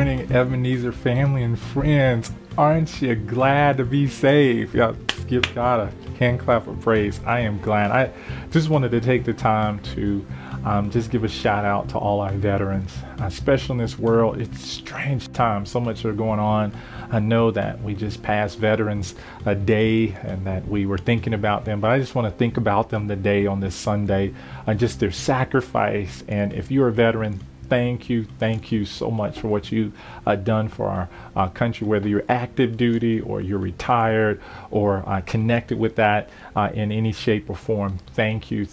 morning, Ebenezer family and friends. Aren't you glad to be saved? Yeah, give God a hand clap of praise. I am glad. I just wanted to take the time to just give a shout out to all our veterans, especially in this world. It's strange times. So much are going on. I know that we just passed Veterans Day and that we were thinking about them, but I just want to think about them today on this Sunday, just their sacrifice. And if you're a veteran, thank you so much for what you've done for our country, whether you're active duty or you're retired or connected with that in any shape or form. Thank you.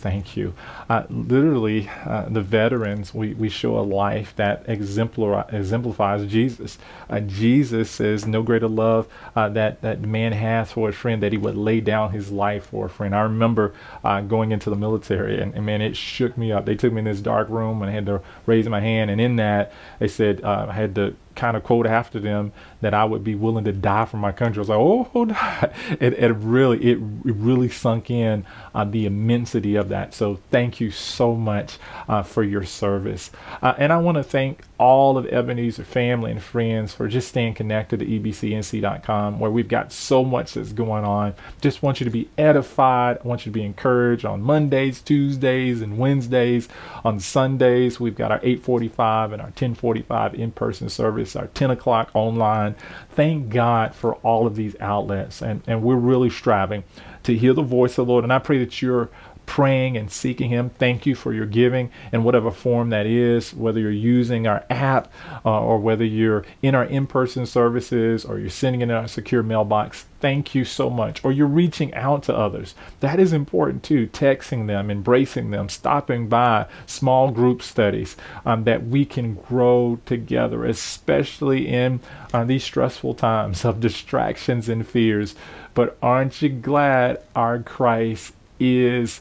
Literally, the veterans, we show a life that exemplifies Jesus. Jesus says, no greater love that man hath for a friend, that he would lay down his life for a friend. I remember going into the military, and man, it shook me up. They took me in this dark room and I had to raise my hand, and in that they said I had to kind of quote after them that I would be willing to die for my country. I was like, oh, it really sunk in the immensity of that. So thank you so much for your service. And I want to thank all of Ebenezer family and friends for just staying connected to ebcnc.com, where we've got so much that's going on. Just want you to be edified. I want you to be encouraged on Mondays, Tuesdays, and Wednesdays. On Sundays, we've got our 8:45 and our 10:45 in-person service, our 10 o'clock online. Thank God for all of these outlets, and we're really striving to hear the voice of the Lord. And I pray that you're praying and seeking him. Thank you for your giving in whatever form that is, whether you're using our app or whether you're in our in-person services or you're sending it in our secure mailbox. Thank you so much. Or you're reaching out to others. That is important too. Texting them, embracing them, stopping by, small group studies, that we can grow together, especially in these stressful times of distractions and fears. But aren't you glad our Christ is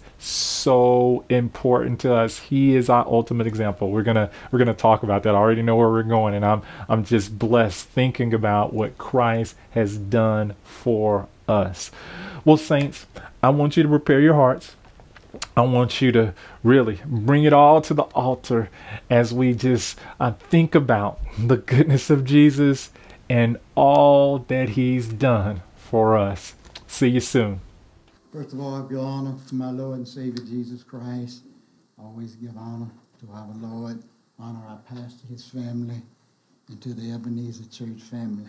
so important to us? He is our ultimate example. We're gonna talk about that. I already know where we're going, and I'm just blessed thinking about what Christ has done for us. Well, saints, I want you to prepare your hearts. I want you to really bring it all to the altar as we just think about the goodness of Jesus and all that he's done for us. See you soon. First of all, I give honor to my Lord and Savior Jesus Christ. I always give honor to our Lord, honor our pastor, his family, and to the Ebenezer Church family.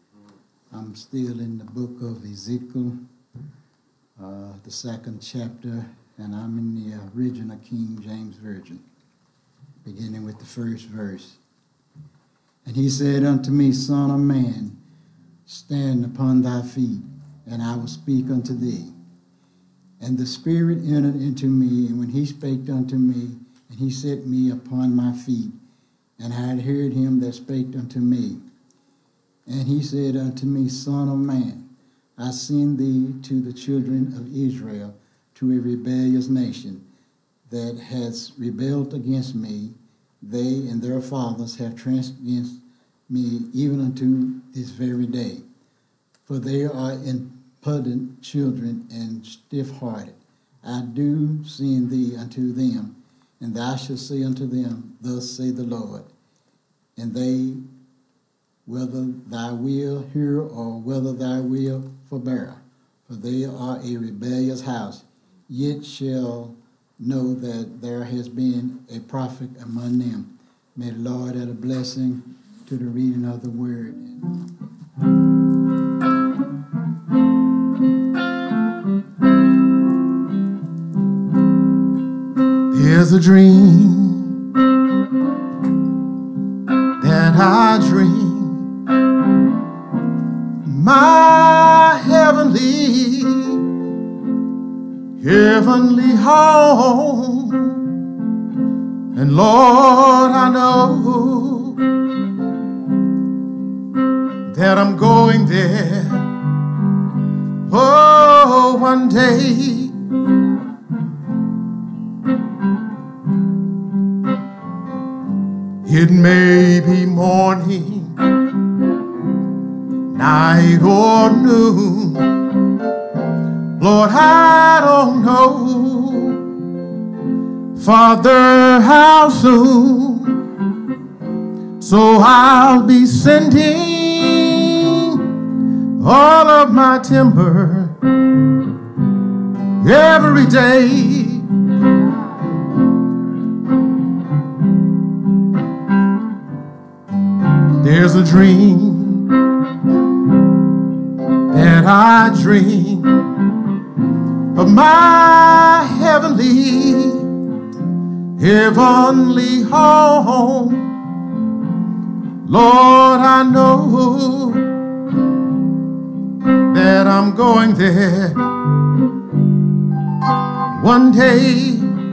I'm still in the book of Ezekiel, the 2nd chapter, and I'm in the original King James Version, beginning with the 1st verse. And he said unto me, Son of man, stand upon thy feet, and I will speak unto thee. And the Spirit entered into me, and when he spake unto me, and he set me upon my feet, and I had heard him that spake unto me. And he said unto me, Son of man, I send thee to the children of Israel, to a rebellious nation that has rebelled against me. They and their fathers have transgressed me even unto this very day. For they are impudent children and stiff-hearted. I do send thee unto them, and thou shalt say unto them, Thus say the Lord. And they, whether thou wilt hear or whether thou wilt forbear, for they are a rebellious house, yet shall know that there has been a prophet among them. May the Lord add a blessing to the reading of the word. There's a dream that I dream, my heavenly home, and Lord, I know that I'm going there, oh, one day. It may be morning, night or noon, Lord, I don't know, Father, how soon, So I'll be sending all of my timber every day. There's a dream that I dream of my heavenly home. Lord, I know that I'm going there one day.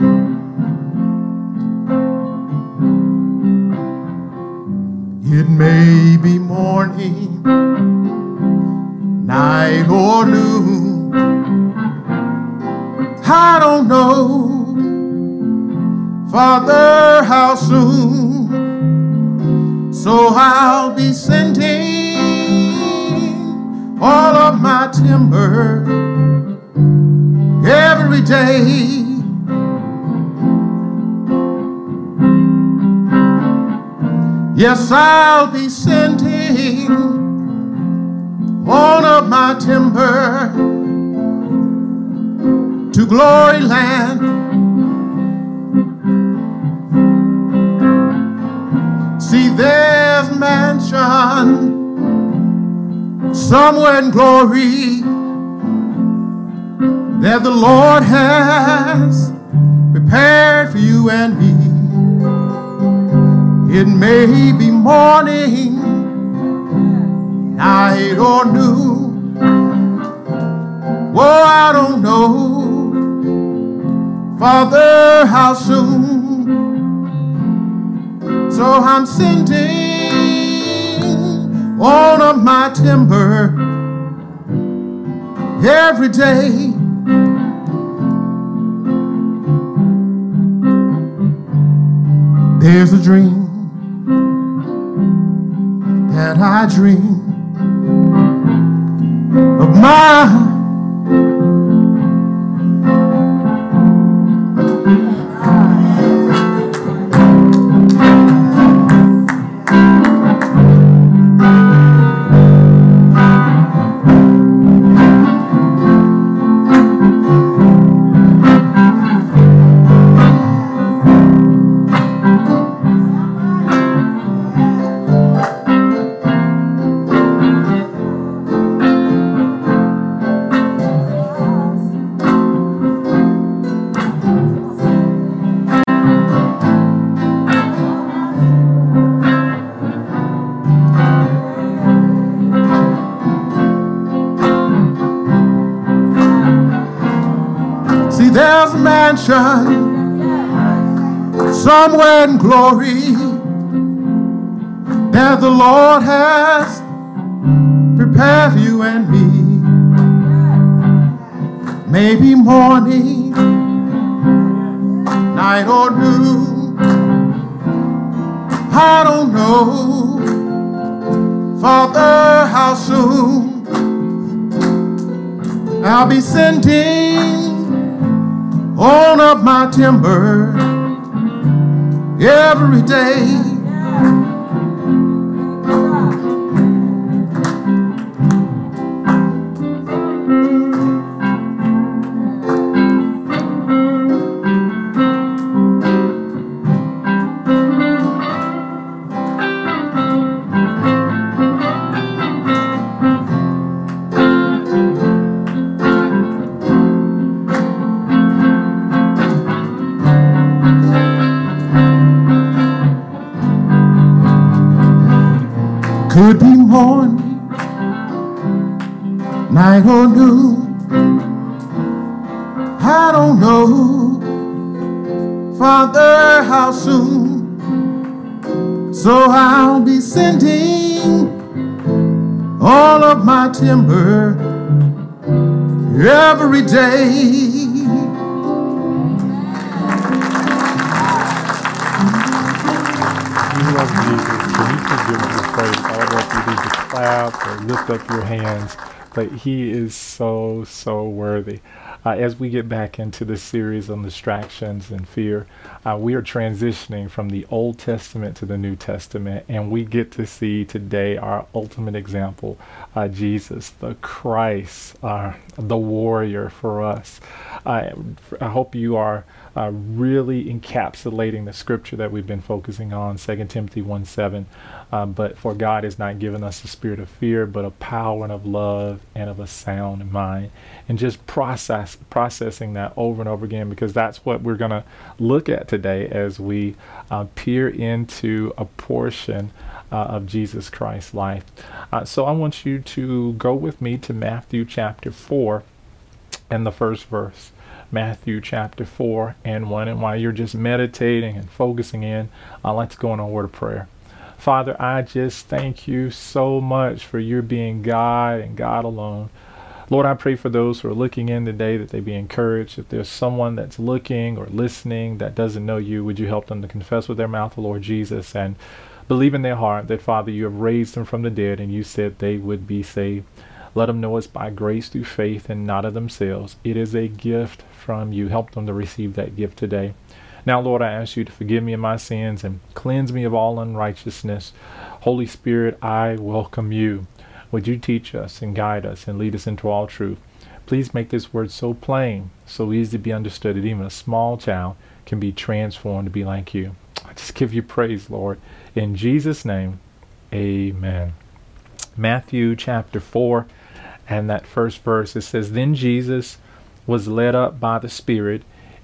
It may be morning, night or noon, I don't know, Father, how soon. So I'll be sending all of my timber every day. Yes, I'll be sending all of my timber to Glory Land. See, there's a mansion somewhere in glory that the Lord has prepared for you and me. It may be morning, night or noon. Well, I don't know, Father, how soon. So I'm sending all of my timber every day. There's a dream that I dream of my there's a mansion somewhere in glory that the Lord has prepared for you and me. Maybe morning, night or noon, I don't know, Father, how soon. I'll be sending all of my timber every day. Could be morning, night or noon, I don't know, Father, how soon. So I'll be sending all of my timber every day. Clap or lift up your hands, but he is so worthy. as we get back into this series on distractions and fear, we are transitioning from the Old Testament to the New Testament, and we get to see today our ultimate example, Jesus, the Christ, the warrior for us. I hope you are really encapsulating the scripture that we've been focusing on, 2 Timothy 1:7. But for God has not given us a spirit of fear, but of power and of love and of a sound mind. And just processing that over and over again, because that's what we're going to look at today as we peer into a portion of Jesus Christ's life. So I want you to go with me to Matthew chapter 4 and the first verse. Matthew chapter 4 and 1. And while you're just meditating and focusing in, let's go in a word of prayer. Father, I just thank you so much for your being God and God alone. Lord, I pray for those who are looking in today that they be encouraged. If there's someone that's looking or listening that doesn't know you, would you help them to confess with their mouth the Lord Jesus and believe in their heart that, Father, you have raised them from the dead and you said they would be saved. Let them know it's by grace through faith and not of themselves. It is a gift from you. Help them to receive that gift today. Now, Lord, I ask you to forgive me of my sins and cleanse me of all unrighteousness. Holy Spirit, I welcome you. Would you teach us and guide us and lead us into all truth? Please make this word so plain, so easy to be understood that even a small child can be transformed to be like you. I just give you praise, Lord. In Jesus' name, amen. Matthew chapter 4 and that first verse, it says, Then Jesus was led up by the Spirit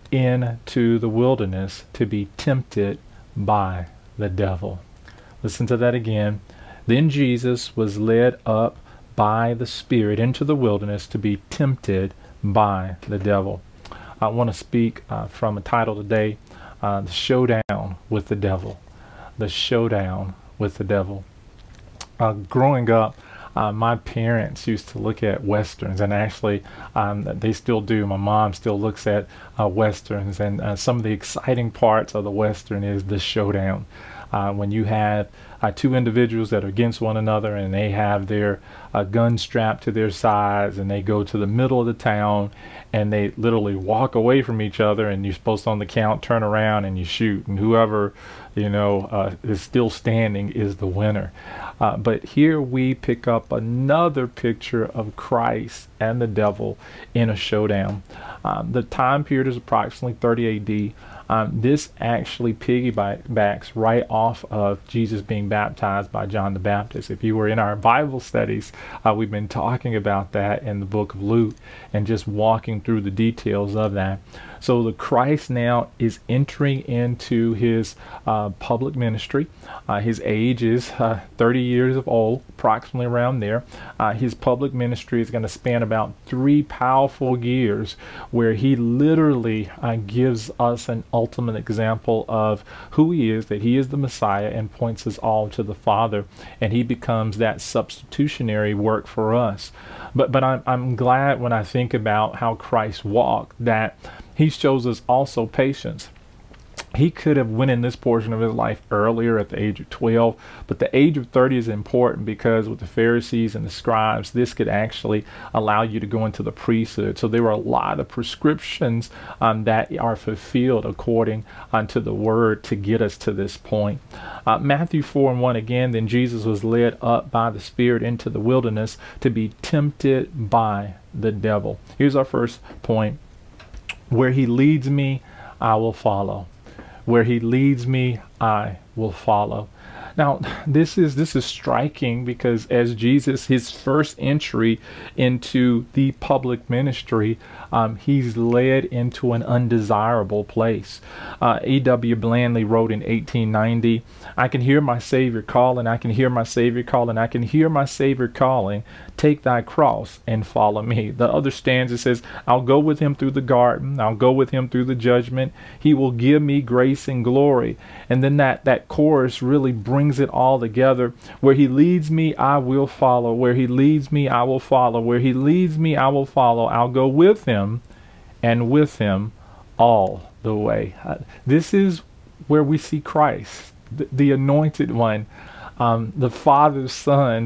into the wilderness to be tempted by the devil. Listen to that again. Then Jesus was led up by the Spirit into the wilderness to be tempted by the devil. I want to speak from a title today, The Showdown with the Devil. The Showdown with the Devil. Growing up, my parents used to look at Westerns, and actually they still do. My mom still looks at Westerns, and some of the exciting parts of the Western is the showdown. When you have two individuals that are against one another and they have their guns strapped to their sides and they go to the middle of the town and they literally walk away from each other, and you're supposed to on the count turn around and you shoot, and whoever is still standing is the winner. But here we pick up another picture of Christ and the devil in a showdown. The time period is approximately 30 AD. This actually piggybacks right off of Jesus being baptized by John the Baptist. If you were in our Bible studies, we've been talking about that in the book of Luke and just walking through the details of that. So the Christ now is entering into his public ministry. His age is 30 years of old, approximately around there. His public ministry is going to span about 3 powerful years, where he literally gives us an ultimate example of who he is, that he is the Messiah, and points us all to the Father, and he becomes that substitutionary work for us. But I'm glad when I think about how Christ walked that he shows us also patience. He could have went in this portion of his life earlier at the age of 12, but the age of 30 is important because with the Pharisees and the scribes, this could actually allow you to go into the priesthood. So there were a lot of prescriptions that are fulfilled according to the word to get us to this point. Matthew 4 and 1 again, then Jesus was led up by the Spirit into the wilderness to be tempted by the devil. Here's our first point. Where he leads me, I will follow. Where he leads me, I will follow. Now, this is striking because as Jesus, his first entry into the public ministry, he's led into an undesirable place. A.W. Blandly wrote in 1890, I can hear my Savior calling, I can hear my Savior calling, I can hear my Savior calling, take thy cross and follow me. The other stanza says, I'll go with him through the garden, I'll go with him through the judgment, he will give me grace and glory. And then that chorus really brings it all together. Where he leads me, I will follow. Where he leads me, I will follow. Where he leads me, I will follow. I'll go with him and with him all the way. This is where we see Christ, the anointed one, the Father's Son,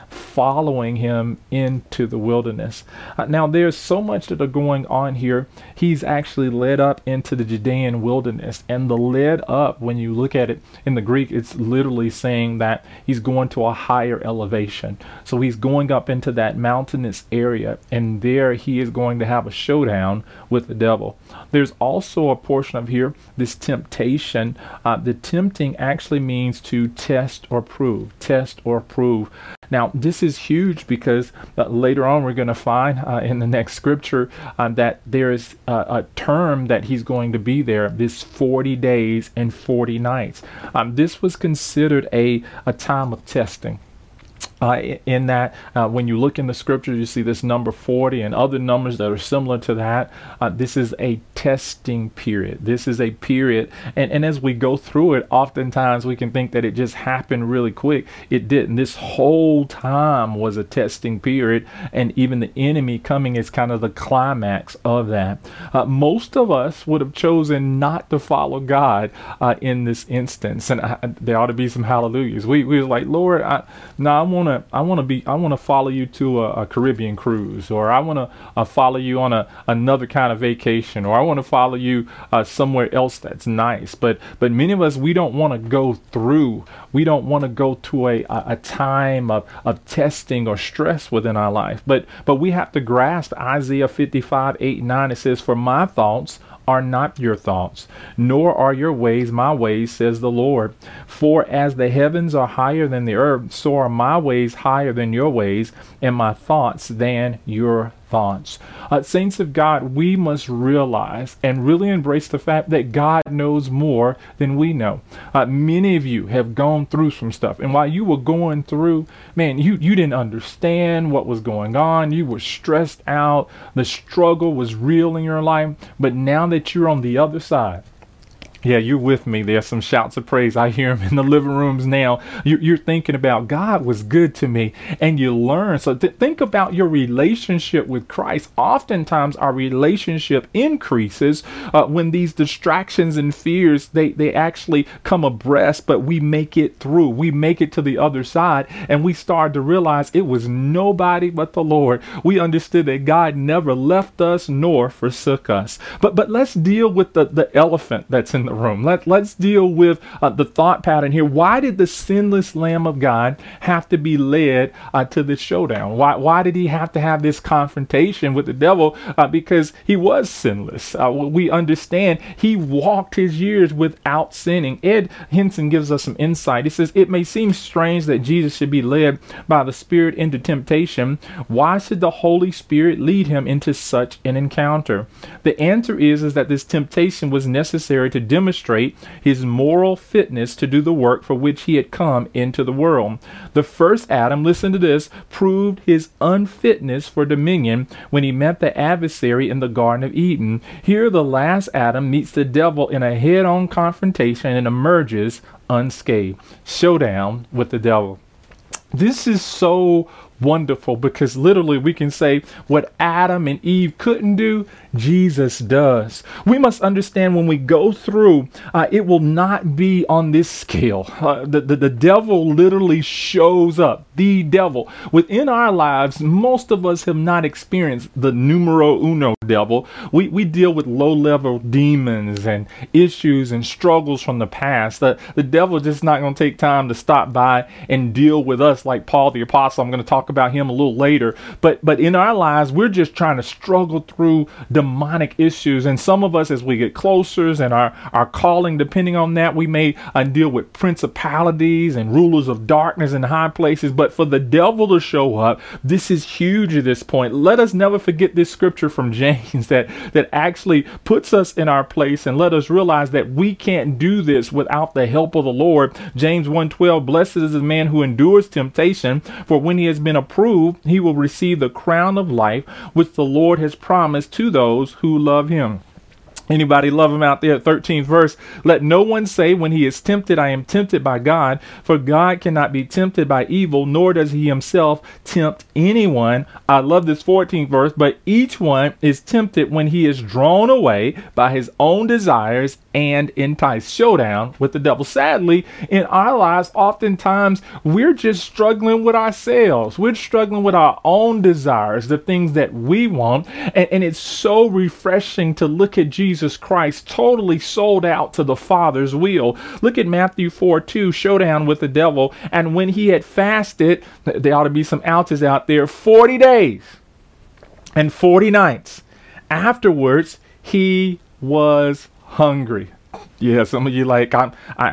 following him into the wilderness. Now, there's so much that are going on here. He's actually led up into the Judean wilderness, and the led up, when you look at it in the Greek, it's literally saying that he's going to a higher elevation. So he's going up into that mountainous area, and there he is going to have a showdown with the devil. There's also a portion of here, this temptation. The tempting actually means to test or prove. Test or prove. Now, this is huge because later on we're going to find in the next scripture that there is a term that he's going to be there, this 40 days and 40 nights. This was considered a time of testing. In that when you look in the scriptures, you see this number 40 and other numbers that are similar to that. This is a testing period. This is a period, and as we go through it, oftentimes we can think that it just happened really quick. It didn't. This whole time was a testing period, and even the enemy coming is kind of the climax of that. Most of us would have chosen not to follow God in this instance, and there ought to be some hallelujahs. We were like, Lord, I want to follow you to a Caribbean cruise, or I want to follow you on another kind of vacation, or I want to follow you somewhere else that's nice. But many of us, we don't want to go through. We don't want to go to a time of testing or stress within our life. But we have to grasp Isaiah 55:8-9. It says, "For my thoughts are not your thoughts, nor are your ways my ways, says the Lord. For as the heavens are higher than the earth, so are my ways higher than your ways, and my thoughts than your thoughts." Saints of God, we must realize and really embrace the fact that God knows more than we know. Many of you have gone through some stuff, and while you were going through, man, you didn't understand what was going on. You were stressed out. The struggle was real in your life. But now that you're on the other side, yeah, you're with me. There's some shouts of praise. I hear them in the living rooms now. You're thinking about God was good to me, and you learn. So think about your relationship with Christ. Oftentimes, our relationship increases when these distractions and fears, they actually come abreast, but we make it through. We make it to the other side, and we start to realize it was nobody but the Lord. We understood that God never left us nor forsook us. But let's deal with the elephant that's in the room. Let's deal with the thought pattern here. Why did the sinless Lamb of God have to be led to this showdown? Why did he have to have this confrontation with the devil? Because he was sinless. We understand he walked his years without sinning. Ed Henson gives us some insight. He says, "It may seem strange that Jesus should be led by the Spirit into temptation. Why should the Holy Spirit lead him into such an encounter?" The answer is that this temptation was necessary to demonstrate his moral fitness to do the work for which he had come into the world. The first Adam, listen to this, proved his unfitness for dominion when he met the adversary in the Garden of Eden. Here, the last Adam meets the devil in a head-on confrontation and emerges unscathed. Showdown with the devil. This is so wonderful because literally we can say what Adam and Eve couldn't do, Jesus does. We must understand when we go through, it will not be on this scale. The devil literally shows up. The devil. Within our lives, most of us have not experienced the numero uno devil. We deal with low-level demons and issues and struggles from the past. The devil just not going to take time to stop by and deal with us like Paul the Apostle. I'm going to talk about him a little later. But in our lives, we're just trying to struggle through demonic issues. And some of us, as we get closer and our calling, depending on that, we may deal with principalities and rulers of darkness in high places. But for the devil to show up, this is huge at this point. Let us never forget this scripture from James that actually puts us in our place and let us realize that we can't do this without the help of the Lord. James 1:12, "Blessed is the man who endures temptation, for when he has been approved, he will receive the crown of life, which the Lord has promised to those who love him." Anybody love him out there? 13th verse. Let no one say when he is tempted, I am tempted by God, for God cannot be tempted by evil, nor does he himself tempt anyone. I love this 14th verse. But each one is tempted when he is drawn away by his own desires and enticed. Showdown with the devil. Sadly, in our lives, oftentimes we're just struggling with ourselves. We're struggling with our own desires, the things that we want. And it's so refreshing to look at Jesus Christ totally sold out to the Father's will. Look at Matthew 4:2, showdown with the devil. And when he had fasted, there ought to be some ouches out there, 40 days and 40 nights. Afterwards, he was hungry. Yeah, some of you like, I'm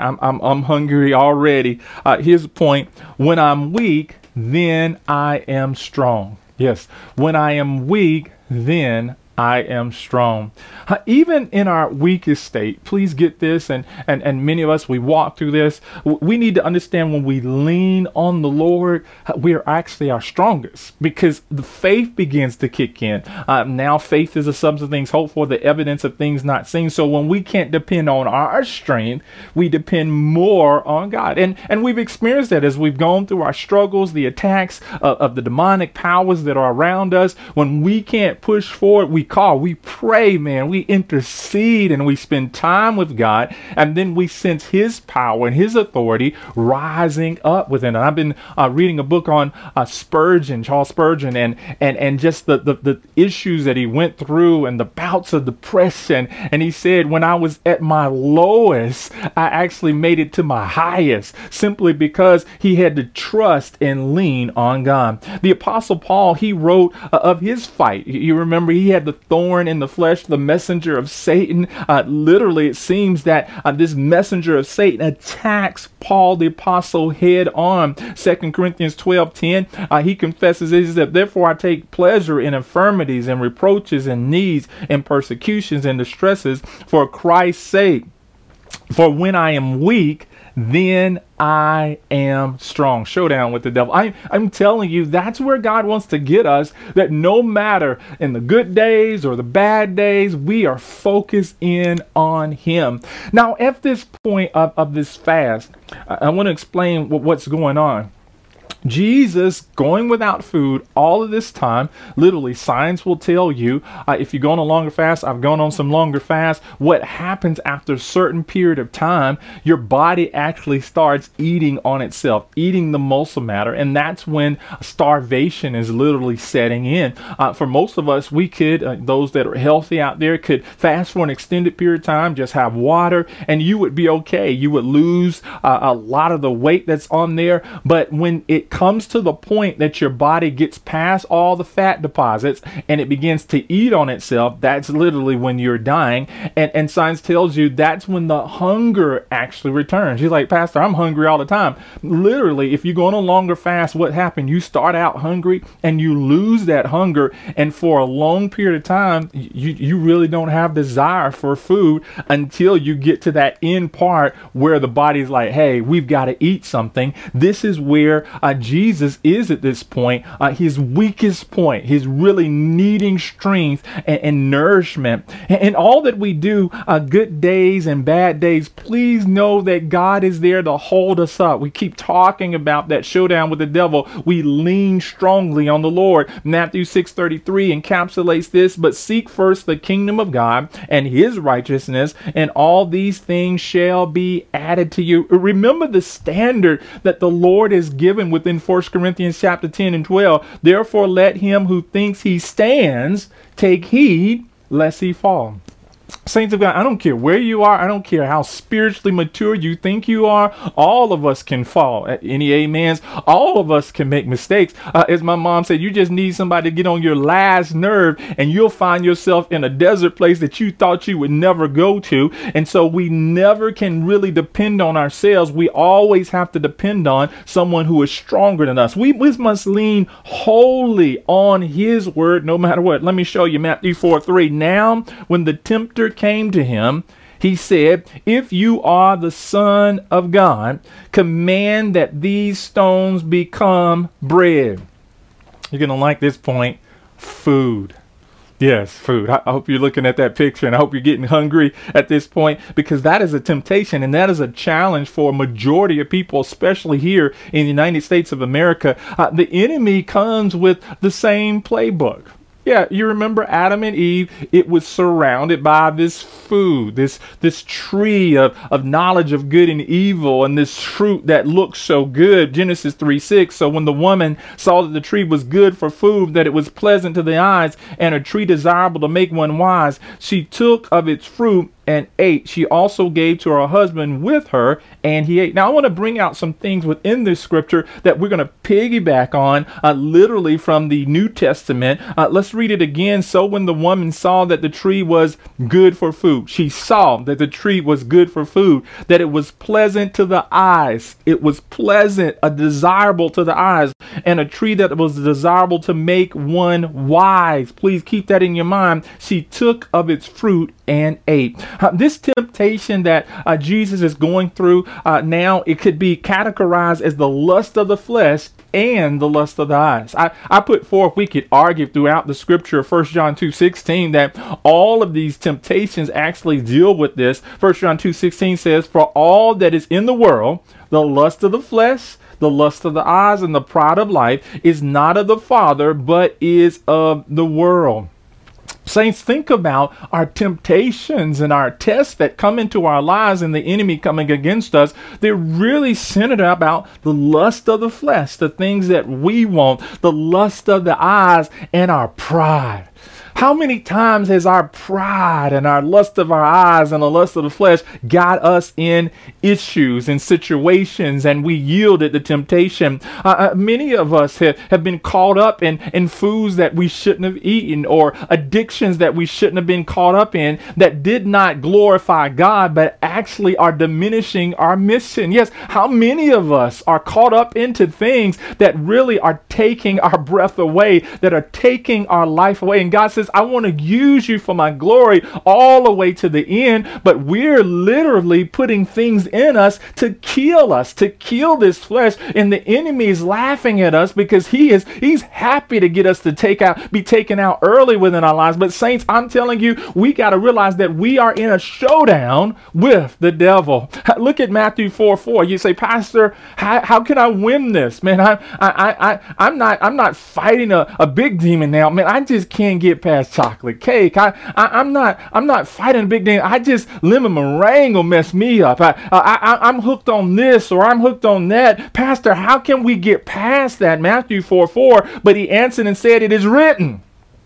hungry already. Here's the point. When I'm weak, then I am strong. Yes, when I am weak, then I am strong. Even in our weakest state, please get this, and many of us, we walk through this. We need to understand when we lean on the Lord, we are actually our strongest, because the faith begins to kick in. Now faith is the substance of things hoped for, the evidence of things not seen. So when we can't depend on our strength, we depend more on God. And we've experienced that as we've gone through our struggles, the attacks of the demonic powers that are around us. When we can't push forward, we pray, man, we intercede, and we spend time with God, and then we sense his power and his authority rising up within. And I've been reading a book on Spurgeon, Charles Spurgeon, and just the issues that he went through and the bouts of depression. And he said, when I was at my lowest, I actually made it to my highest, simply because he had to trust and lean on God. The Apostle Paul, he wrote of his fight. You remember, he had the thorn in the flesh, the messenger of Satan. Literally, it seems that this messenger of Satan attacks Paul the apostle head on. 2 Corinthians 12:10, he confesses, he says, therefore I take pleasure in infirmities and reproaches and needs and persecutions and distresses for Christ's sake. For when I am weak, then I am strong. Showdown with the devil. I'm telling you, that's where God wants to get us, that no matter in the good days or the bad days, we are focused in on him. Now, at this point of this fast, I want to explain what's going on. Jesus going without food all of this time. Literally, science will tell you, if you go on a longer fast, I've gone on some longer fasts, what happens after a certain period of time, your body actually starts eating on itself, eating the muscle matter. And that's when starvation is literally setting in. For most of us, we could, those that are healthy out there, could fast for an extended period of time, just have water, and you would be okay. You would lose a lot of the weight that's on there. But when it comes to the point that your body gets past all the fat deposits and it begins to eat on itself, that's literally when you're dying. And science tells you that's when the hunger actually returns. You're like, Pastor, I'm hungry all the time. Literally, if you go on a longer fast, what happened? You start out hungry and you lose that hunger. And for a long period of time, you really don't have desire for food until you get to that end part where the body's like, hey, we've got to eat something. This is where Jesus is at this point, his weakest point. He's really needing strength and nourishment. And all that we do, good days and bad days, please know that God is there to hold us up. We keep talking about that showdown with the devil. We lean strongly on the Lord. Matthew 6:33 encapsulates this, but seek first the kingdom of God and his righteousness, and all these things shall be added to you. Remember the standard that the Lord has given within 1 Corinthians chapter 10 and 12. Therefore, let him who thinks he stands take heed lest he fall. Saints of God, I don't care where you are. I don't care how spiritually mature you think you are. All of us can fall. Any amens? All of us can make mistakes. As my mom said, you just need somebody to get on your last nerve and you'll find yourself in a desert place that you thought you would never go to. And so we never can really depend on ourselves. We always have to depend on someone who is stronger than us. We must lean wholly on his word no matter what. Let me show you Matthew 4:3. Now, when the tempter came to him, he said, if you are the Son of God, command that these stones become bread. You're going to like this point. Food. Yes, food. I hope you're looking at that picture, and I hope you're getting hungry at this point, because that is a temptation and that is a challenge for a majority of people, especially here in the United States of America. The enemy comes with the same playbook. Yeah, you remember Adam and Eve, it was surrounded by this food, this tree of knowledge of good and evil, and this fruit that looked so good, Genesis 3:6. So when the woman saw that the tree was good for food, that it was pleasant to the eyes, and a tree desirable to make one wise, she took of its fruit and ate. She also gave to her husband with her, and he ate. Now, I want to bring out some things within this scripture that we're going to piggyback on, literally from the New Testament. Let's read it again. So when the woman saw that the tree was good for food, she saw that the tree was good for food, that it was pleasant to the eyes. It was pleasant, desirable to the eyes, and a tree that was desirable to make one wise. Please keep that in your mind. She took of its fruit and ate. This temptation that Jesus is going through now, it could be categorized as the lust of the flesh and the lust of the eyes. I put forth, we could argue throughout the scripture of 1 John 2:16 that all of these temptations actually deal with this. 1 John 2:16 says, for all that is in the world, the lust of the flesh, the lust of the eyes, and the pride of life is not of the Father, but is of the world. Saints, think about our temptations and our tests that come into our lives and the enemy coming against us. They're really centered about the lust of the flesh, the things that we want, the lust of the eyes, and our pride. How many times has our pride and our lust of our eyes and the lust of the flesh got us in issues and situations, and we yielded to temptation? Many of us have been caught up in foods that we shouldn't have eaten, or addictions that we shouldn't have been caught up in, that did not glorify God, but actually are diminishing our mission. Yes, how many of us are caught up into things that really are taking our breath away, that are taking our life away? And God says, I want to use you for my glory all the way to the end, but we're literally putting things in us, to kill this flesh, and the enemy is laughing at us because he's happy to get us to be taken out early within our lives. But saints, I'm telling you, we got to realize that we are in a showdown with the devil. Look at Matthew 4:4. You say, Pastor, how can I win this? Man, I'm not fighting a big demon now. Man, I just can't get past chocolate cake. I'm not fighting a big demon. I just lemon meringue will mess me up. I'm hooked on this, or I'm hooked on that. Pastor, how can we get past that? Matthew 4:4. But he answered and said, it is written,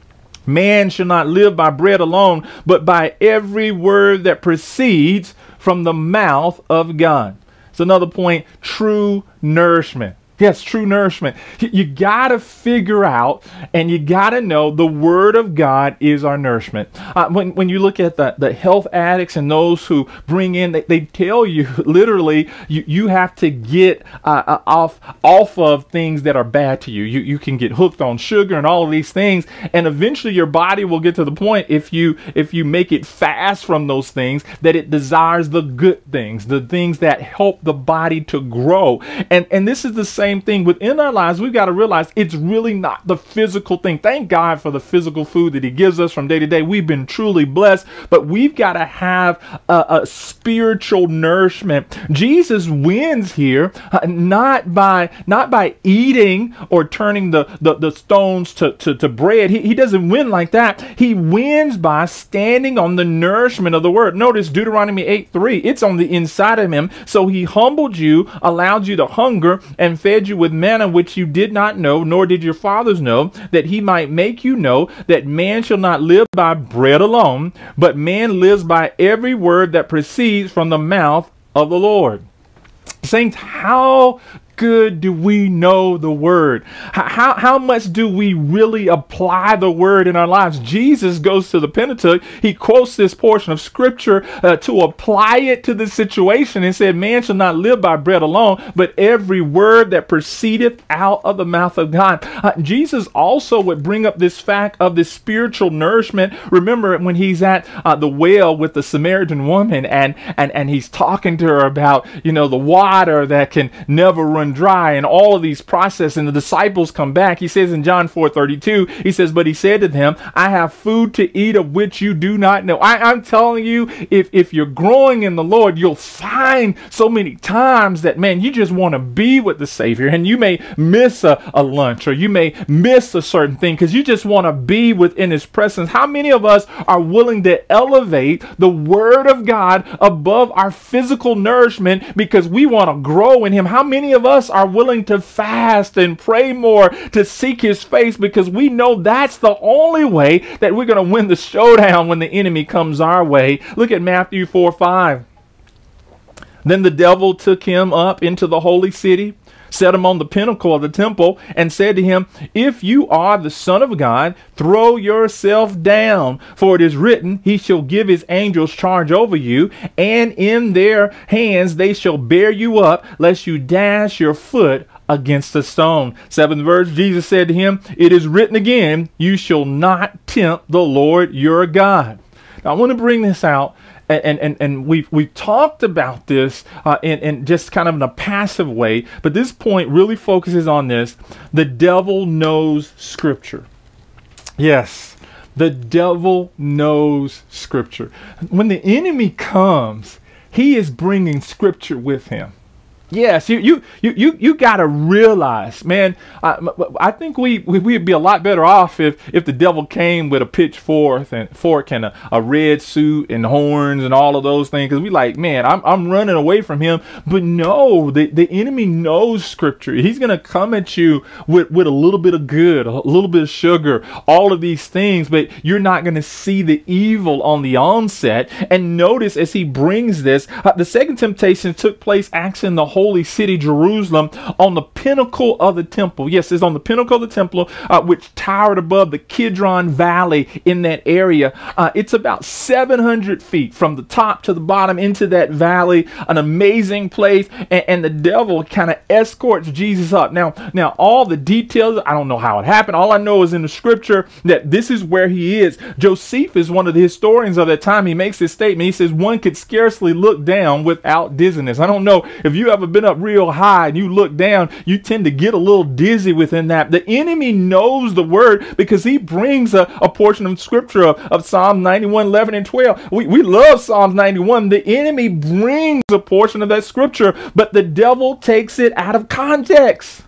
man shall not live by bread alone, but by every word that proceeds from the mouth of God. It's another point, true nourishment. Yes, true nourishment. You got to figure out, and you got to know, the Word of God is our nourishment. When you look at the health addicts and those who bring in, they tell you literally you have to get off of things that are bad to you. You can get hooked on sugar and all of these things, and eventually your body will get to the point, if you make it fast from those things, that it desires the good things, the things that help the body to grow. And this is the same thing within our lives. We've got to realize it's really not the physical thing. Thank God for the physical food that he gives us from day to day. We've been truly blessed, but we've got to have a spiritual nourishment. Jesus wins here, not by eating or turning the stones to bread. He doesn't win like that. He wins by standing on the nourishment of the word. Notice Deuteronomy 8:3. It's on the inside of him. So he humbled you, allowed you to hunger, and fed you with manna which you did not know, nor did your fathers know, that he might make you know that man shall not live by bread alone, but man lives by every word that proceeds from the mouth of the Lord. Saints, how good do we know the word? How much do we really apply the word in our lives? Jesus goes to the Pentateuch. He quotes this portion of scripture to apply it to the situation, and said, man shall not live by bread alone, but every word that proceedeth out of the mouth of God. Jesus also would bring up this fact of this spiritual nourishment. Remember when he's at the well with the Samaritan woman, and he's talking to her about, the water that can never run run dry and all of these processes. And the disciples come back. He says in John 4:32, he says, but he said to them, I have food to eat of which you do not know. I'm telling you, if you're growing in the Lord, you'll find so many times that, man, you just want to be with the Savior, and you may miss a lunch, or you may miss a certain thing because you just want to be within his presence. How many of us are willing to elevate the Word of God above our physical nourishment because we want to grow in him? How many of us are willing to fast and pray more, to seek his face, because we know that's the only way that we're going to win the showdown when the enemy comes our way? Look at Matthew 4:5. Then the devil took him up into the holy city, set him on the pinnacle of the temple, and said to him, if you are the Son of God, throw yourself down, for it is written, he shall give his angels charge over you, and in their hands they shall bear you up, lest you dash your foot against a stone. 7th verse, Jesus said to him, it is written again, you shall not tempt the Lord your God. Now I want to bring this out. And we've talked about this in just kind of in a passive way, but this point really focuses on this. The devil knows Scripture. Yes, the devil knows Scripture. When the enemy comes, he is bringing Scripture with him. Yes, you got to realize, man, I think we'd be a lot better off if the devil came with a pitchfork and a red suit and horns and all of those things, because we like, man, I'm running away from him. But no, the enemy knows Scripture. He's going to come at you with a little bit of good, a little bit of sugar, all of these things, but you're not going to see the evil on the onset. And notice as he brings this, the second temptation took place actually in the holy city, Jerusalem, on the pinnacle of the temple. Yes, it's on the pinnacle of the temple, which towered above the Kidron Valley in that area. It's about 700 feet from the top to the bottom into that valley, an amazing place. And the devil kind of escorts Jesus up. Now, all the details, I don't know how it happened. All I know is in the scripture that this is where he is. Josephus, one of the historians of that time, he makes this statement. He says, one could scarcely look down without dizziness. I don't know if you ever been up real high and you look down, you tend to get a little dizzy within that. The enemy knows the word because he brings a portion of scripture of Psalm 91, 11 and 12. We love Psalms 91. The enemy brings a portion of that scripture, but the devil takes it out of context.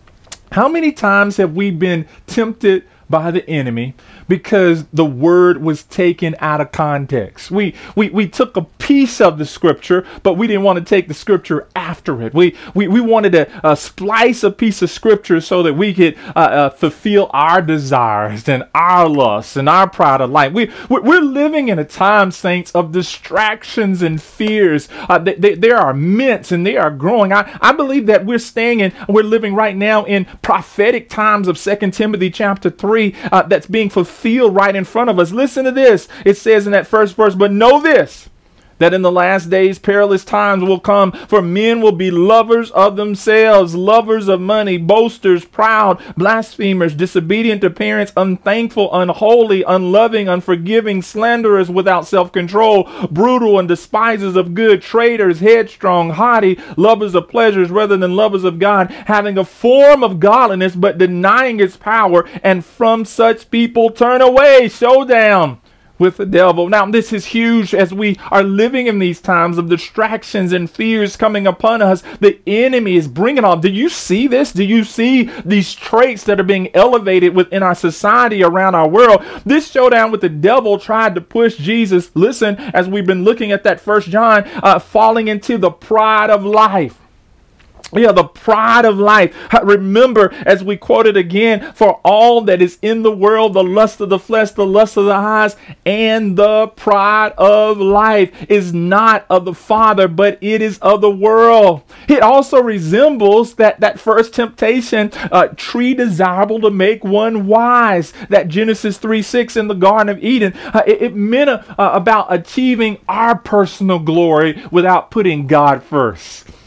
How many times have we been tempted by the enemy because the word was taken out of context? We took a piece of the scripture, but we didn't want to take the scripture after it. We wanted to splice a piece of scripture so that we could fulfill our desires and our lusts and our pride of life. We're living in a time, saints, of distractions and fears. They are immense and they are growing. I believe that we're living right now in prophetic times of 2 Timothy chapter 3 that's being fulfilled right in front of us. Listen to this. It says in that first verse, but know this, that in the last days perilous times will come, for men will be lovers of themselves, lovers of money, boasters, proud, blasphemers, disobedient to parents, unthankful, unholy, unloving, unforgiving, slanderers, without self-control, brutal, and despisers of good, traitors, headstrong, haughty, lovers of pleasures rather than lovers of God, having a form of godliness but denying its power, and from such people turn away. Showdown with the devil. Now, this is huge as we are living in these times of distractions and fears coming upon us. The enemy is bringing on. Do you see this? Do you see these traits that are being elevated within our society, around our world? This showdown with the devil tried to push Jesus, listen, as we've been looking at that 1 John, falling into the pride of life. Yeah, the pride of life. Remember, as we quoted again, for all that is in the world, the lust of the flesh, the lust of the eyes, and the pride of life is not of the Father, but it is of the world. It also resembles that first temptation, tree desirable to make one wise, that Genesis 3:6 in the Garden of Eden. It meant about achieving our personal glory without putting God first.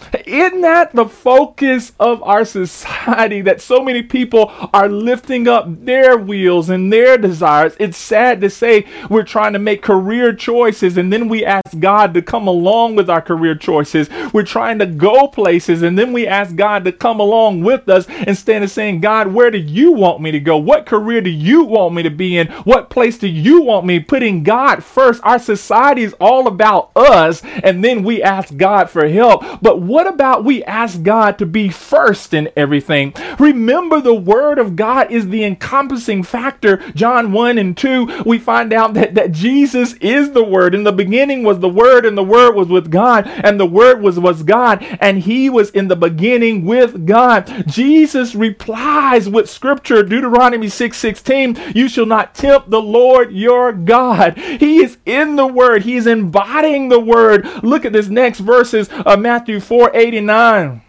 Isn't that the focus of our society, that so many people are lifting up their wheels and their desires? It's sad to say we're trying to make career choices and then we ask God to come along with our career choices. We're trying to go places and then we ask God to come along with us instead of saying, God, where do you want me to go? What career do you want me to be in? What place do you want me? Putting God first. Our society is all about us and then we ask God for help. But what about we ask God to be first in everything? Remember, the word of God is the encompassing factor. John 1 and 2, we find out that Jesus is the word. In the beginning was the word, and the word was with God, and the word was God, and he was in the beginning with God. Jesus replies with scripture, Deuteronomy 6:16, you shall not tempt the Lord your God. He is in the word. He is embodying the word. Look at this next verses of Matthew 4:89.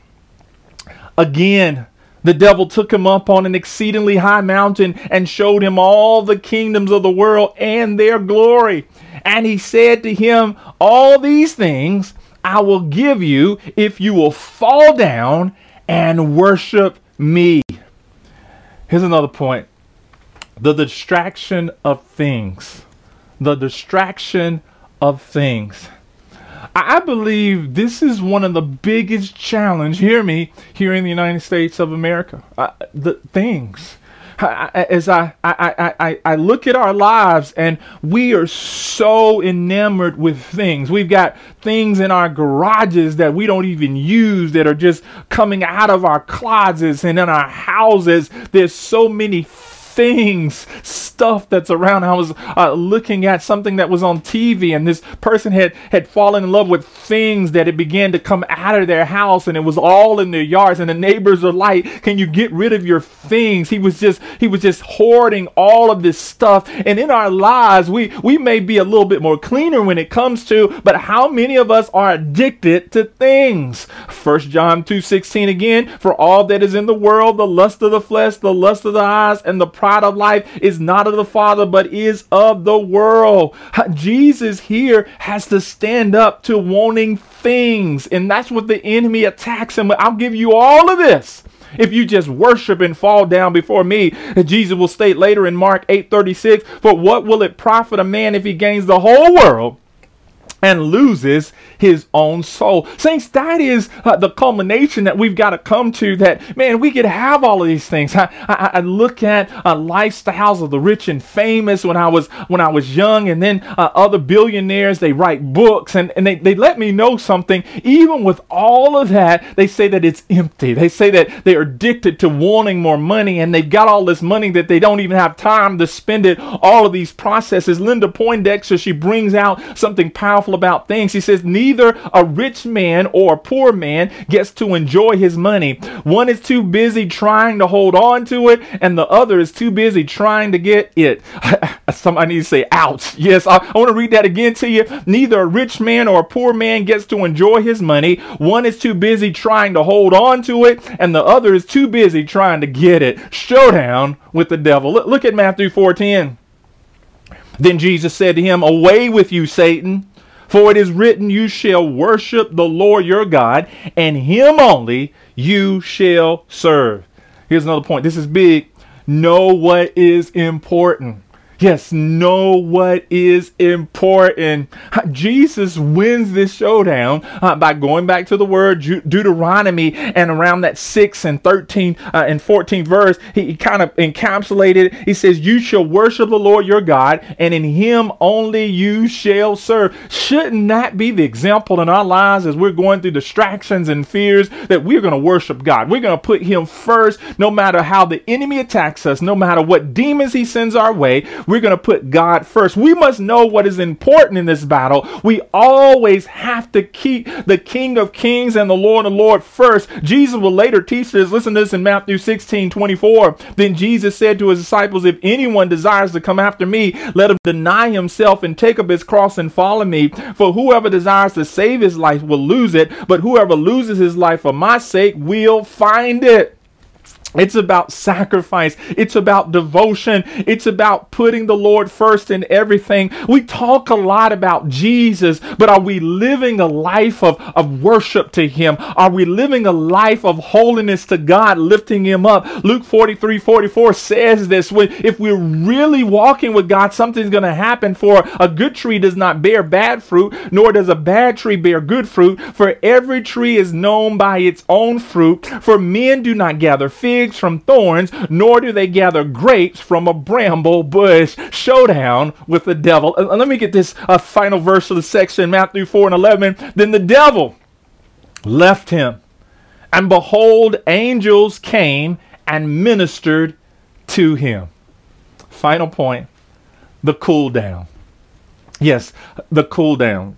Again, the devil took him up on an exceedingly high mountain and showed him all the kingdoms of the world and their glory. And he said to him, all these things I will give you if you will fall down and worship me. Here's another point. The distraction of things. The distraction of things. I believe this is one of the biggest challenge, hear me, here in the United States of America. The things. As I look at our lives and we are so enamored with things. We've got things in our garages that we don't even use that are just coming out of our closets, and in our houses there's so many things, stuff that's around. I was looking at something that was on TV, and this person had fallen in love with things that had began to come out of their house, and it was all in their yards, and the neighbors are like, can you get rid of your things? He was just hoarding all of this stuff. And in our lives, we may be a little bit more cleaner when it comes to, but how many of us are addicted to things? 1 John 2:16 again, for all that is in the world, the lust of the flesh, the lust of the eyes, and the pride of life is not of the Father, but is of the world. Jesus here has to stand up to wanting things, and that's what the enemy attacks him with. I'll give you all of this if you just worship and fall down before me. Jesus will state later in Mark 8:36, for what will it profit a man if he gains the whole world and loses his own soul? Saints, that is the culmination that we've got to come to, that, man, we could have all of these things. I look at lifestyles of the rich and famous when I was young, and then other billionaires, they write books, and they let me know something. Even with all of that, they say that it's empty. They say that they're addicted to wanting more money, and they've got all this money that they don't even have time to spend it. All of these processes. Linda Poindexter, she brings out something powerful about things. He says, neither a rich man or a poor man gets to enjoy his money. One is too busy trying to hold on to it, and the other is too busy trying to get it. Somebody needs to say, ouch. Yes, I want to read that again to you. Neither a rich man or a poor man gets to enjoy his money. One is too busy trying to hold on to it, and the other is too busy trying to get it. Showdown with the devil. Look at Matthew 4:10. Then Jesus said to him, away with you, Satan. For it is written, you shall worship the Lord your God, and him only you shall serve. Here's another point. This is big. Know what is important. Yes, know what is important. Jesus wins this showdown by going back to the word Deuteronomy, and around that 6 and 13 and 14 verse, he kind of encapsulated it. He says, you shall worship the Lord your God, and in him only you shall serve. Shouldn't that be the example in our lives as we're going through distractions and fears, that we're going to worship God? We're going to put him first, no matter how the enemy attacks us, no matter what demons he sends our way. We're going to put God first. We must know what is important in this battle. We always have to keep the King of Kings and the Lord of Lords first. Jesus will later teach this. Listen to this in Matthew 16:24. Then Jesus said to his disciples, if anyone desires to come after me, let him deny himself and take up his cross and follow me. For whoever desires to save his life will lose it, but whoever loses his life for my sake will find it. It's about sacrifice. It's about devotion. It's about putting the Lord first in everything. We talk a lot about Jesus, but are we living a life of worship to him? Are we living a life of holiness to God, lifting him up? Luke 43:44 says this: if we're really walking with God, something's going to happen. For a good tree does not bear bad fruit, nor does a bad tree bear good fruit. For every tree is known by its own fruit. For men do not gather figs from thorns, nor do they gather grapes from a bramble bush. Showdown with the devil. Let me get this final verse of the section, Matthew 4:11. Then the devil left him, and behold, angels came and ministered to him. Final point, the cool down. Yes, the cool down.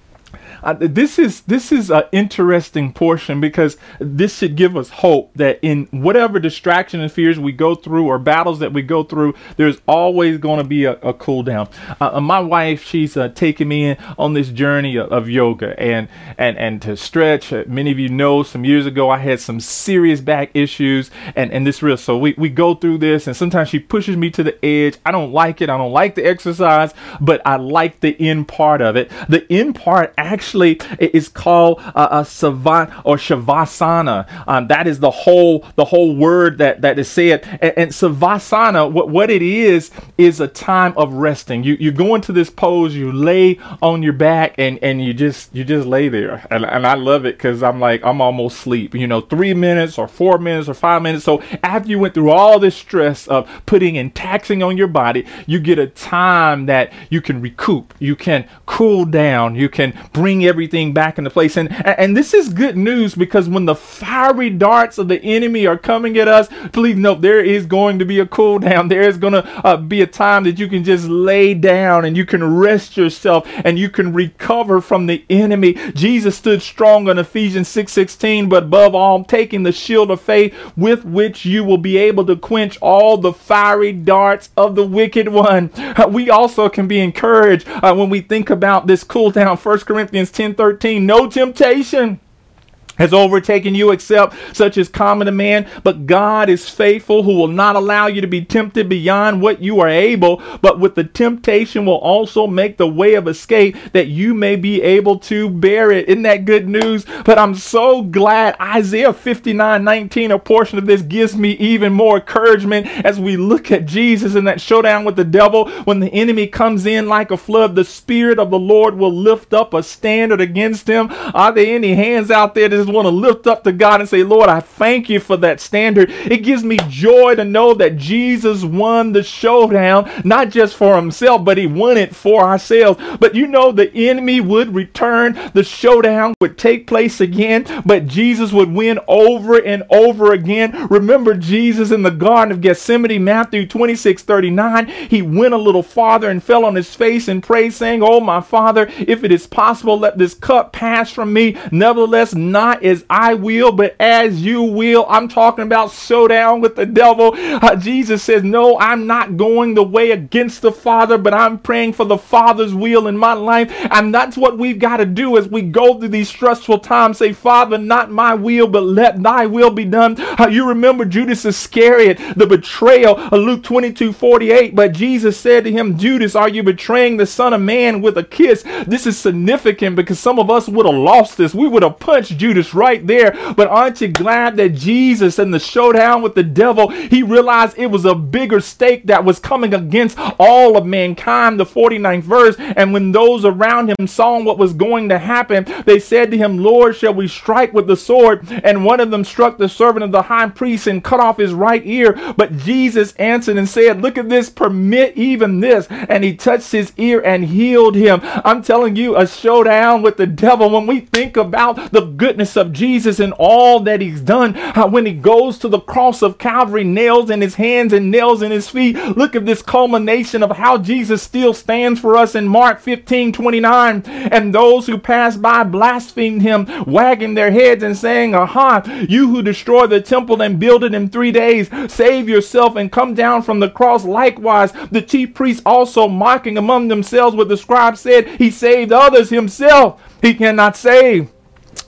This is an interesting portion, because this should give us hope that in whatever distraction and fears we go through, or battles that we go through, there's always going to be a cool down. My wife, she's taken me in on this journey of yoga and to stretch. Many of you know, some years ago I had some serious back issues, and this real. So we go through this, and sometimes she pushes me to the edge. I don't like it. I don't like the exercise, but I like the end part of it. The end part actually is called savant or shavasana. That is the whole word that is said. And savasana, what it is a time of resting. You go into this pose, you lay on your back, and you just lay there. And I love it, because I'm almost asleep. 3 minutes or 4 minutes or 5 minutes. So after you went through all this stress of putting and taxing on your body, you get a time that you can recoup, you can cool down, you can bring everything back into place. And this is good news, because when the fiery darts of the enemy are coming at us, please note, there is going to be a cool down. There is going to be a time that you can just lay down and you can rest yourself and you can recover from the enemy. Jesus stood strong on Ephesians 6:16, but above all, taking the shield of faith, with which you will be able to quench all the fiery darts of the wicked one. We also can be encouraged when we think about this cool down. 1 Corinthians 10:13, no temptation has overtaken you except such as common to man, but God is faithful, who will not allow you to be tempted beyond what you are able, but with the temptation will also make the way of escape, that you may be able to bear it. Isn't that good news? But I'm so glad Isaiah 59:19, a portion of this, gives me even more encouragement as we look at Jesus in that showdown with the devil. When the enemy comes in like a flood, the Spirit of the Lord will lift up a standard against him. Are there any hands out there that want to lift up to God and say, Lord, I thank you for that standard? It gives me joy to know that Jesus won the showdown, not just for himself, but he won it for ourselves. But the enemy would return, the showdown would take place again, but Jesus would win over and over again. Remember Jesus in the Garden of Gethsemane, Matthew 26:39, he went a little farther and fell on his face and prayed, saying, oh my Father, if it is possible, let this cup pass from me. Nevertheless, not as I will, but as you will. I'm talking about showdown with the devil. Jesus says, no, I'm not going the way against the Father, but I'm praying for the Father's will in my life. And that's what we've got to do as we go through these stressful times. Say, Father, not my will, but let thy will be done. You remember Judas Iscariot, the betrayal, Luke 22:48. But Jesus said to him, Judas, are you betraying the Son of Man with a kiss? This is significant, because some of us would have lost this. We would have punched Judas right there. But aren't you glad that Jesus, in the showdown with the devil, he realized it was a bigger stake that was coming against all of mankind? The 49th verse, and when those around him saw what was going to happen, they said to him, Lord, shall we strike with the sword? And one of them struck the servant of the high priest and cut off his right ear. But Jesus answered and said, look at this, permit even this. And he touched his ear and healed him. I'm telling you, a showdown with the devil, when we think about the goodness of Jesus and all that he's done, when he goes to the cross of Calvary, nails in his hands and nails in his feet. Look at this culmination of how Jesus still stands for us in Mark 15:29. And those who passed by blasphemed him, wagging their heads and saying, aha, you who destroy the temple and build it in 3 days, save yourself and come down from the cross. Likewise, the chief priests also, mocking among themselves what the scribes said, he saved others, himself he cannot save.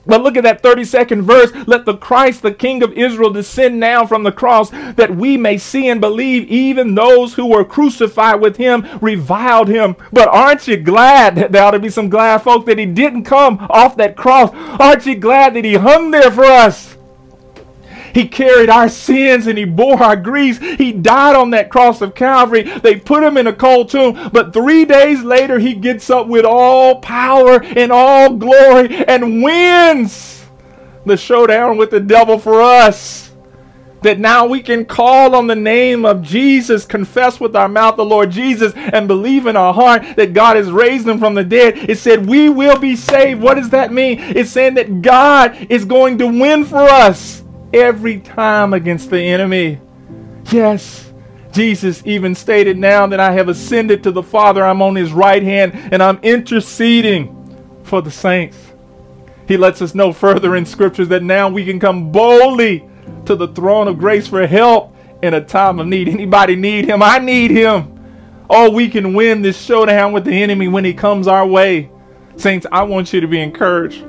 But look at that 32nd verse. Let the Christ, the King of Israel, descend now from the cross, that we may see and believe. Even those who were crucified with him reviled him. But aren't you glad? There ought to be some glad folk that he didn't come off that cross. Aren't you glad that he hung there for us? He carried our sins and he bore our griefs. He died on that cross of Calvary. They put him in a cold tomb. But 3 days later, he gets up with all power and all glory and wins the showdown with the devil for us. That now we can call on the name of Jesus, confess with our mouth the Lord Jesus, and believe in our heart that God has raised him from the dead. It said we will be saved. What does that mean? It's saying that God is going to win for us every time against the enemy. Yes, Jesus even stated, now that I have ascended to the Father, I'm on his right hand and I'm interceding for the saints. He lets us know further in scriptures that now we can come boldly to the throne of grace for help in a time of need. Anybody need him? I need him. Oh, we can win this showdown with the enemy when he comes our way. Saints, I want you to be encouraged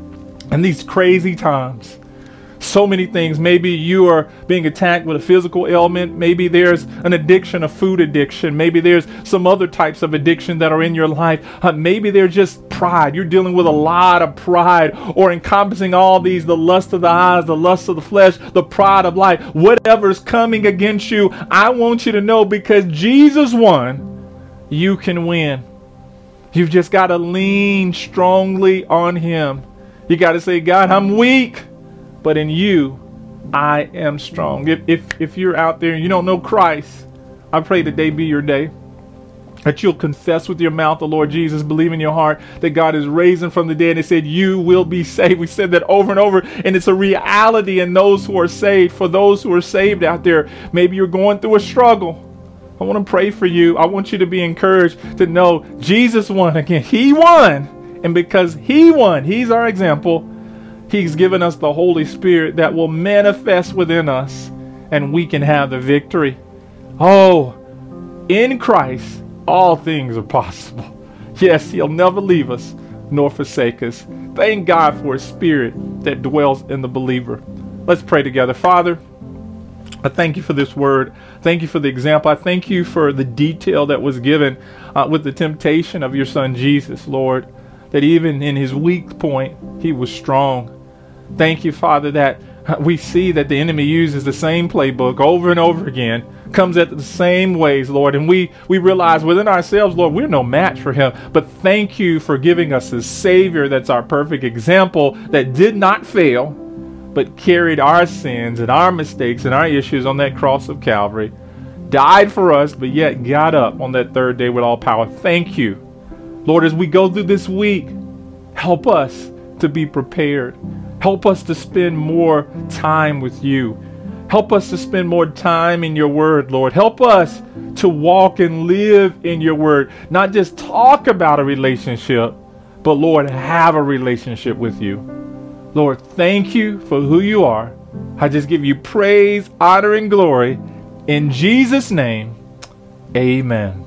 in these crazy times. So many things. Maybe you are being attacked with a physical ailment. Maybe there's an addiction, a food addiction. Maybe there's some other types of addiction that are in your life. Maybe they're just pride. You're dealing with a lot of pride, or encompassing all these, the lust of the eyes, the lust of the flesh, the pride of life. Whatever's coming against you, I want you to know, because Jesus won, you can win. You've just got to lean strongly on him. You got to say, God, I'm weak, but in you, I am strong. If you're out there and you don't know Christ, I pray today be your day. That you'll confess with your mouth the Lord Jesus, believe in your heart that God is raising from the dead. It said you will be saved. We said that over and over, and it's a reality in those who are saved. For those who are saved out there, maybe you're going through a struggle. I want to pray for you. I want you to be encouraged to know Jesus won again. He won. And because he won, he's our example. He's given us the Holy Spirit that will manifest within us, and we can have the victory. Oh, in Christ, all things are possible. Yes, he'll never leave us nor forsake us. Thank God for his Spirit that dwells in the believer. Let's pray together. Father, I thank you for this word. Thank you for the example. I thank you for the detail that was given with the temptation of your son Jesus, Lord, that even in his weak point, he was strong. Thank you, Father, that we see that the enemy uses the same playbook over and over again, comes at the same ways, Lord. And we realize within ourselves, Lord, we're no match for him. But thank you for giving us a Savior that's our perfect example, that did not fail, but carried our sins and our mistakes and our issues on that cross of Calvary, died for us, but yet got up on that third day with all power. Thank you. Lord, as we go through this week, help us to be prepared. Help us to spend more time with you. Help us to spend more time in your word, Lord. Help us to walk and live in your word. Not just talk about a relationship, but Lord, have a relationship with you. Lord, thank you for who you are. I just give you praise, honor, and glory. In Jesus' name, amen.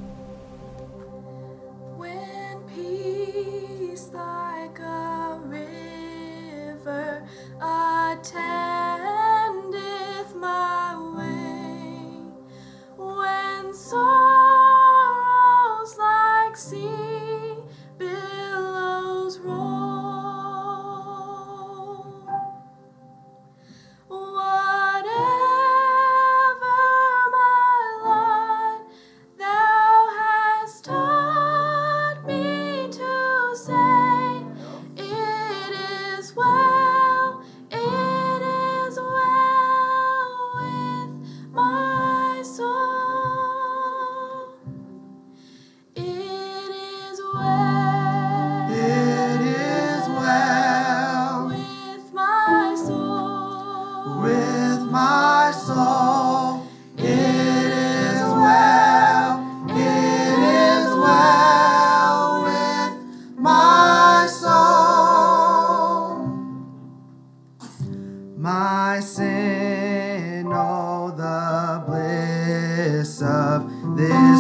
Attendeth my way, when sorrows like sea billows roll. Whatever my lot thou hast taught me to say, it is well. My sin, oh, the bliss of this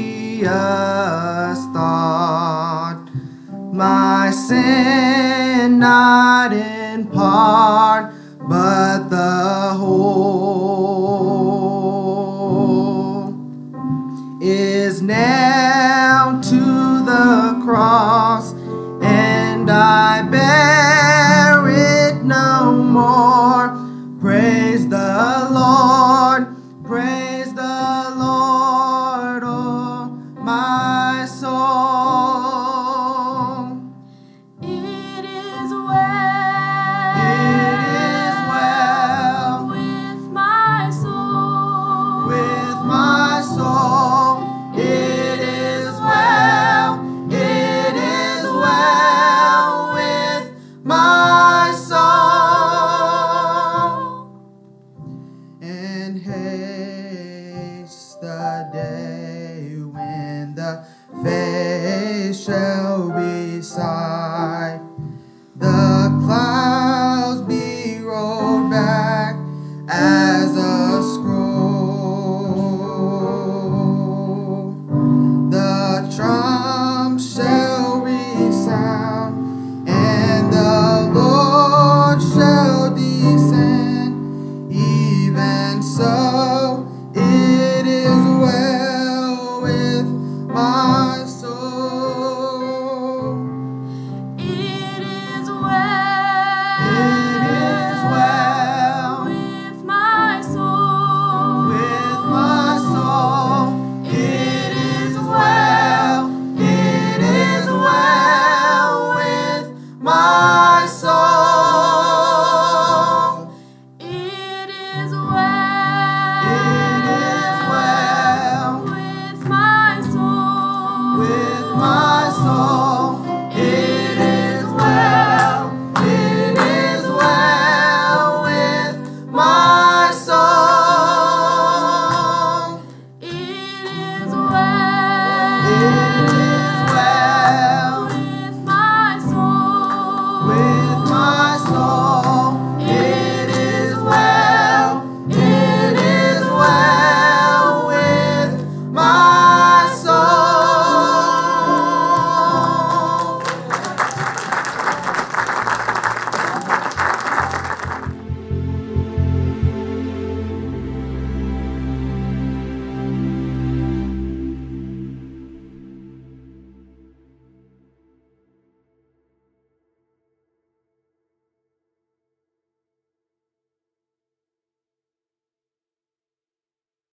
glorious thought. My sin, and not in part, but the whole is nailed to the cross, and I bear it no more.